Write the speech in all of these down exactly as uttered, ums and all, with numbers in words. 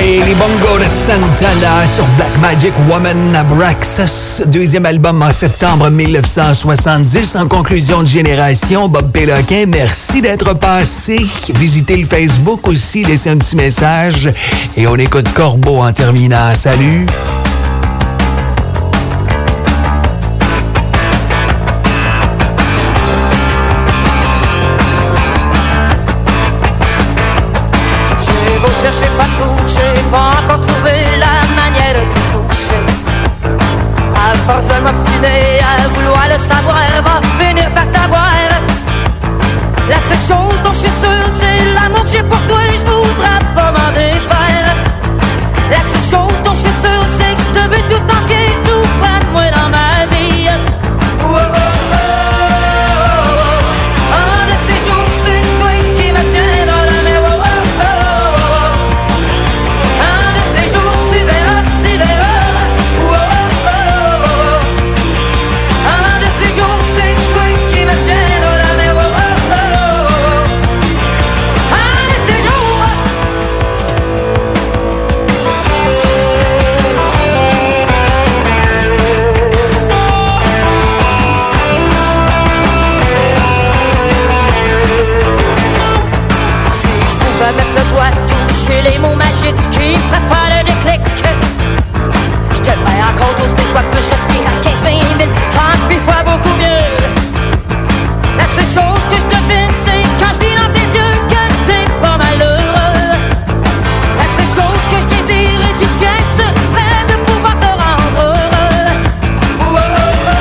Et les bongos de Santana sur Black Magic Woman Abraxas, deuxième album en septembre mille neuf cent soixante-dix. En conclusion de génération, Bob Péloquin, merci d'être passé. Visitez le Facebook aussi, laissez un petit message. Et on écoute Corbeau en terminant. Salut! Cherchez partout, j'ai pas encore trouvé la manière de toucher. À force de m'obstiner, à vouloir le savoir, va finir par t'avoir. La seule chose dont je suis sûr, c'est l'amour que j'ai pour toi et je voudrais pas m'en défaire. La seule chose dont je suis sûr, c'est que je te veux tout entier, tout près de moi dans ma vie. Oh, oh, oh, oh. Un de ces jours, c'est toi qui me tiens dans la main. Oh, oh, oh. Un de ces jours, tu verras, tu verras. Oh, oh, oh. Un de ces jours, c'est toi qui me tiens dans la main. Oh, oh, oh. Un de ces jours. Si je pouvais mettre le doigt, toucher les mots magiques qui me feraient faire le déclic, je te le mets encore douze mille fois plus, je respire à quinze, vingt mille, trente-huit fois beaucoup mieux. La seule chose que je devine, c'est quand je dis dans tes yeux que t'es pas malheureux. La seule chose que je désire et j'y tiens, ce serait de pouvoir te rendre heureux. Oh, oh, oh,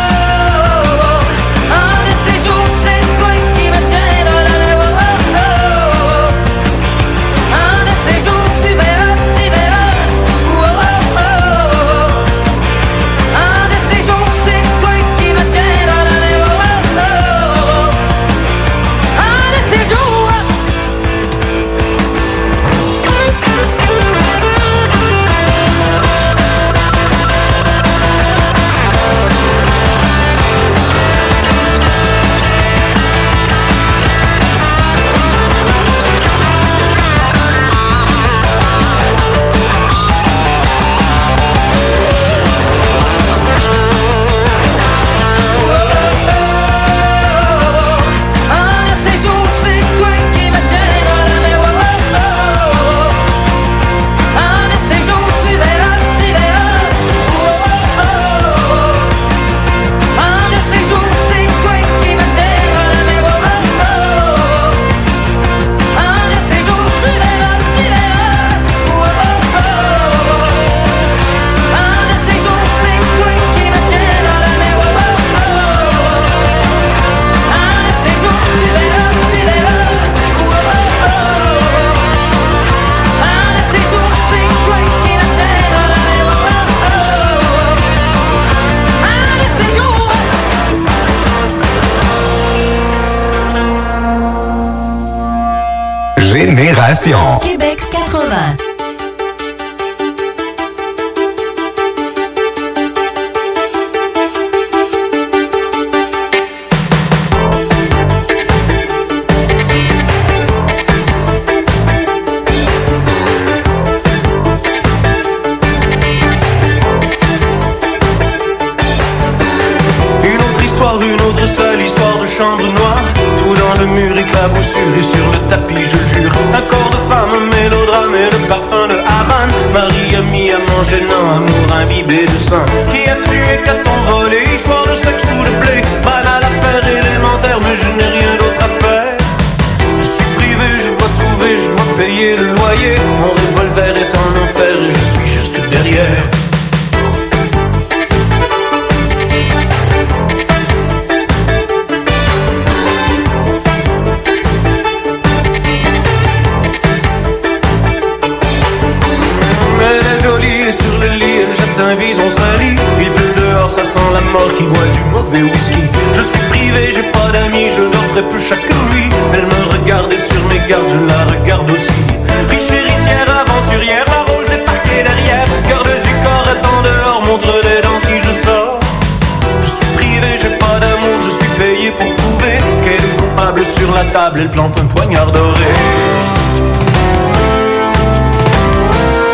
oh. Un de ces jours, c'est toi qui me tiens dans la main. Oh, oh, oh. Un de ces jours, tu verras, tu verras. Oh, oh, oh. Un de ces jours, c'est toi qui me tiens dans la main. Oh, oh, oh. Un de ces jours. Un de ces jours, c'est toi qui me tiens dans la main. Oh, oh, oh. Un de ces jours, tu verras, tu verras. Oh, oh, oh. Un de ces jours, c'est toi qui me tiens dans la main. Oh, oh, oh. Un de ces jours, tu verras, tu verras. Oh, oh, oh. Un de ces jours, c'est toi qui me tiens dans la main. Oh, oh, oh. Un de ces jours, tu verras, tu verras. Oh, oh, oh. Un de ces jours, c'est toi qui me tiens dans la main. Oh, oh, oh. Un de ces jours. Génération. Québec quatre-vingts. Une autre histoire, une autre seule histoire de chambre noire. Tout dans le mur éclaboussure et sur le tapis, je le jure. Un corps de femme, un mélodrame et le parfum de Havane. Marie a mis à mon gênant amour imbibé de sang. Qui a tué, qu'a-t-on volé? Histoire de sexe ou de blé. Banale affaire élémentaire, mais je n'ai rien d'autre à faire. Je suis privé, je dois trouver, je dois payer le loyer. Mon revolver est en enfer et je suis juste derrière. Elle est jolie et sur le lit, elle jette un vison sali. Il pleut dehors, ça sent la mort qui boit du mauvais whisky. Je suis privé, j'ai pas d'amis, je dors très peu chaque nuit. Elle me regarde et sur mes gardes, je la regarde aussi. Riche héritière, aventurière, la rose est parquée derrière. Garde du corps, attend dehors, montre des dents si je sors. Je suis privé, j'ai pas d'amour, je suis payé pour prouver qu'elle est coupable. Sur la table, elle plante un poignard doré.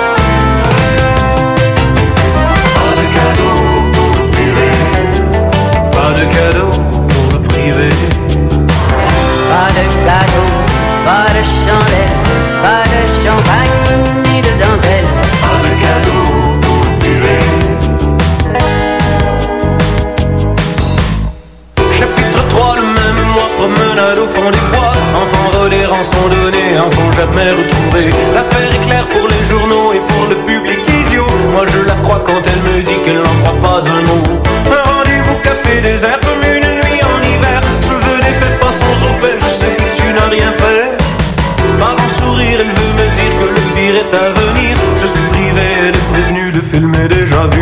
de cadeau pour le privé. Pas de cadeau, pas de chandelle, pas de champagne ni de dentelle. Pas de cadeau pour le privé. Chapitre trois, le même mois, promenade au fond des bois. Enfants volés, rançon donnée, enfants jamais retrouvés. L'affaire est claire pour les journaux et pour le public idiot. Moi je la crois quand elle me dit qu'elle n'en croit pas un mot. Un rendez-vous café désert comme une nuit en hiver. Cheveux défaits, passons au fait, je sais que tu n'as rien fait. Par un sourire, elle veut me dire que le pire est à venir. Je suis privé, elle est prévenue, le film est déjà vu.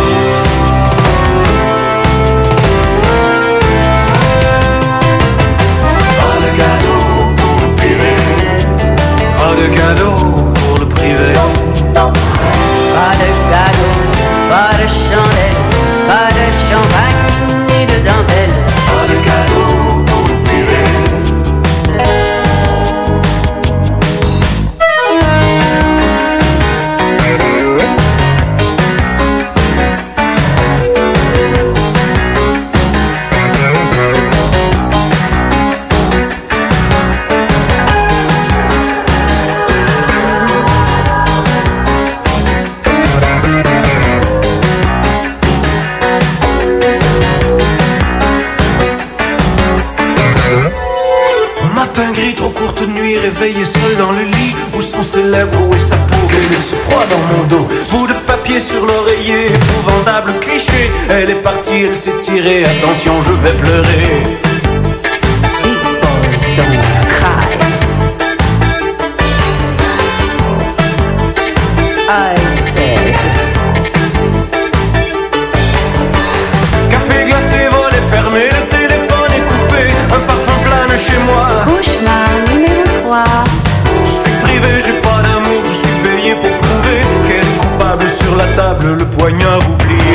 Pas de cadeau pour le privé. Pas de cadeau, pas de chandelle, pas de champagne ni de dentelle. Pas de cadeau pour le privé. Réveillé seul dans le lit, où sont ses lèvres, où est sa peau, quel est ce froid dans mon dos. Bout de papier sur l'oreiller, épouvantable cliché. Elle est partie, elle s'est tirée, attention je vais pleurer. Big boys don't cry. I said. Café glacé, volet fermé, le téléphone est coupé. Un parfum plane chez moi. Cauchemar numéro trois. Je suis privé, j'ai pas d'amour, je suis payé pour prouver qu'elle est coupable sur la table, le poignard oublié.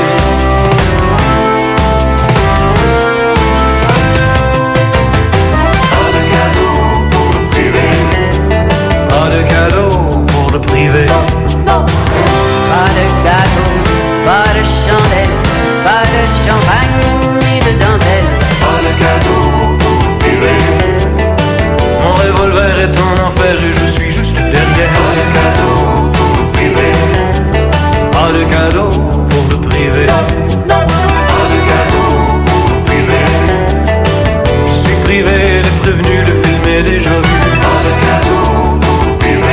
Pas de cadeau pour le privé. Pas de cadeau pour le privé. Non. Pas de cadeau, pas de chandelle, pas de champagne ni de dentelle. Pas de cadeau pour le privé. Mon revolver est en enfer et je suis juste derrière. Pas de cadeau pour le privé. Pas de cadeau pour le privé. Pas de cadeau pour le privé. Je suis privé, elle est prévenue, le film est déjà vu. Pas de cadeau pour le privé.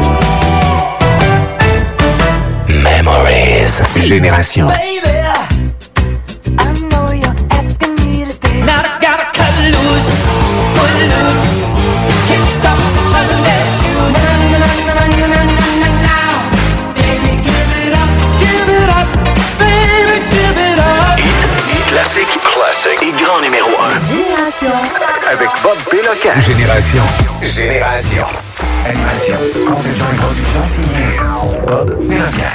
Memories. Génération. Avec Bob Péloquin. Génération. Génération. Animation, conception et production signée Bob Péloquin.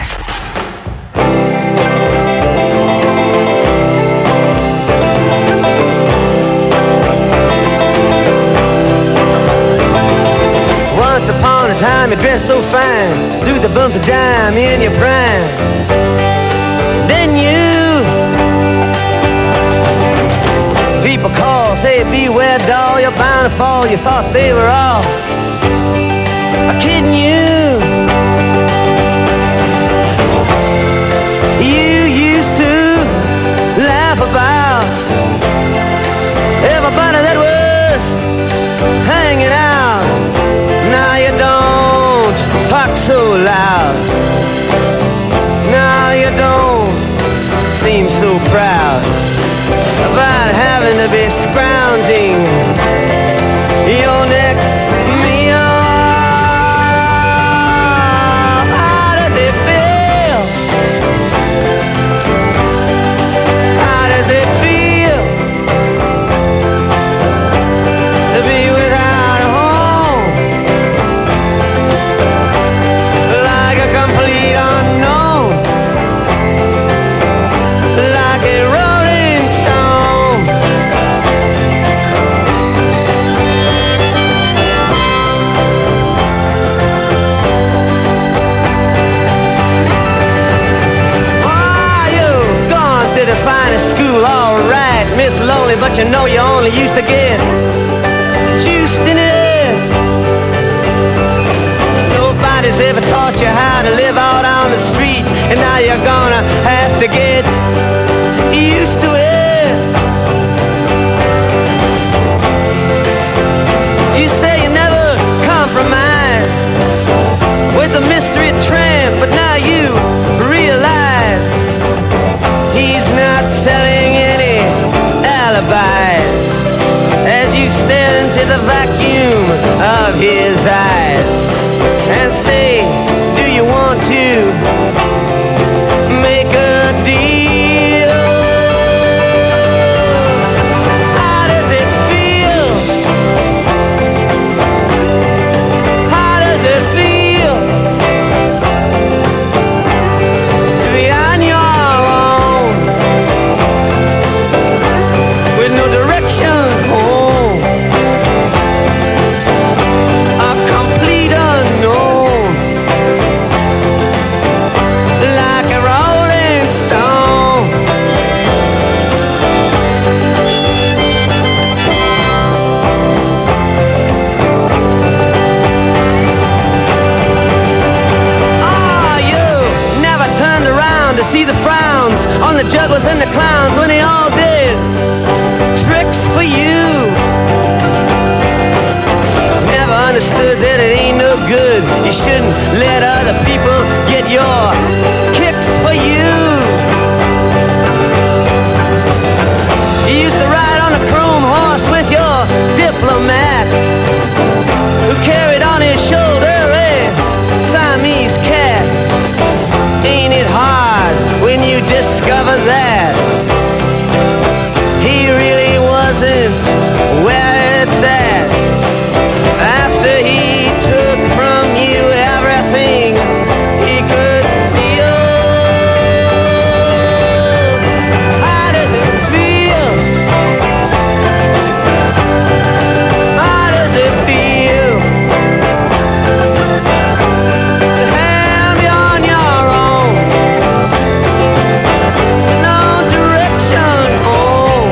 Once upon a time you dressed so fine, threw the bumps of dime in your prime. Then you, people call, say beware doll, you're bound to fall. You thought they were all kidding you. You used to laugh about everybody that was hanging out. Now you don't talk so loud. Now you don't seem so proud about having to be scrounging your next meal. How does it feel? How does it feel to be without a home? Like a complete unknown, like a rolling stone. to get juiced in it. Nobody's ever taught you how to live out on the street, and now you're gonna have to get used to it. You say you never compromise with a mystery tramp, but now you realize he's not selling any alibis as you stare into the vacuum of his eyes and say, do you want to make a deal? How does it feel? How does it feel to be on your own with no direction home? A complete unknown, like a rolling stone. Ah, you never turned around to see the frowns on the jugglers and the clowns when they all did tricks for you. Never understood that it ain't no good. You shouldn't let other people get your kicks for you. You used to ride on a chrome horse with your diplomat, who carried on his shoulder a Siamese cat. Ain't it hard when you discover that he really wasn't where it's at? After he took from you everything he could steal. How does it feel? How does it feel to have you on your own, no direction home,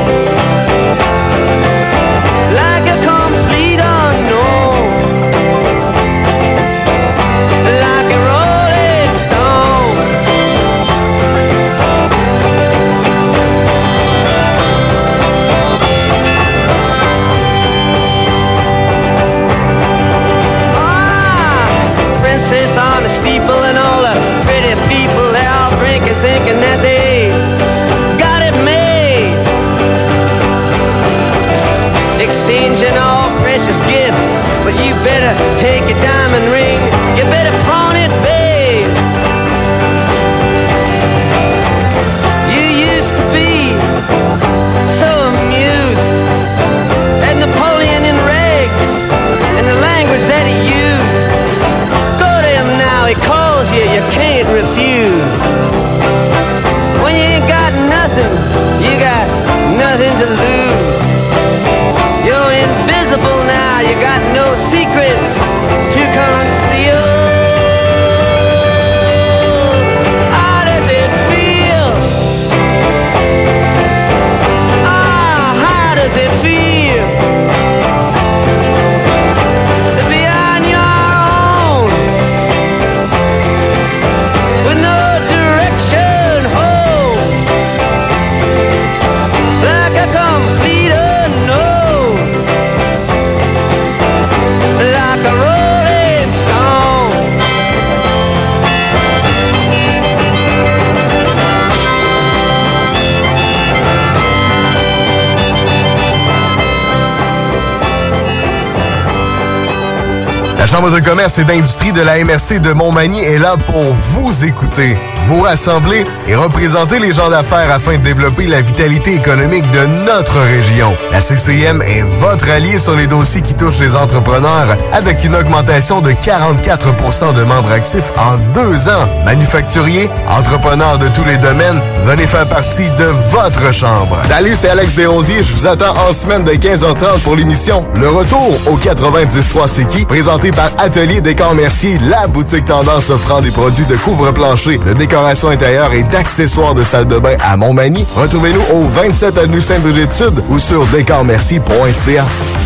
like a complete unknown, like a rolling stone? Ah, princess on the steeple and all the pretty people, they're all drinking, thinking that they got it made, exchanging all precious gifts. But you better take your diamond ring, you better pawn it, babe. You used to be so amused at Napoleon in rags and the language that he used. Go to him now, he calls you, you can't refuse. When you ain't got nothing, you got nothing to lose. You're invisible now, you got no secrets to conceal. How does it feel? Ah, how does it feel to be on your own with no direction home, like a complete unknown, like a rolling stone? La Chambre de commerce et d'industrie de la M R C de Montmagny est là pour vous écouter, vous rassembler et représenter les gens d'affaires afin de développer la vitalité économique de notre région. La C C M est votre allié sur les dossiers qui touchent les entrepreneurs avec une augmentation de quarante-quatre pour cent de membres actifs en deux ans. Manufacturiers, entrepreneurs de tous les domaines, venez faire partie de votre chambre. Salut, c'est Alex Desrosiers. Je vous attends en semaine de quinze heures trente pour l'émission Le Retour au quatre-vingt-dix trois C'est qui, présenté par Atelier Décor Mercier, la boutique tendance offrant des produits de couvre-plancher, de décoration décoration intérieure et d'accessoires de salle de bain à Montmagny. Retrouvez-nous au vingt-sept avenue Sainte-Brigide-Sud ou sur décor merci point c a.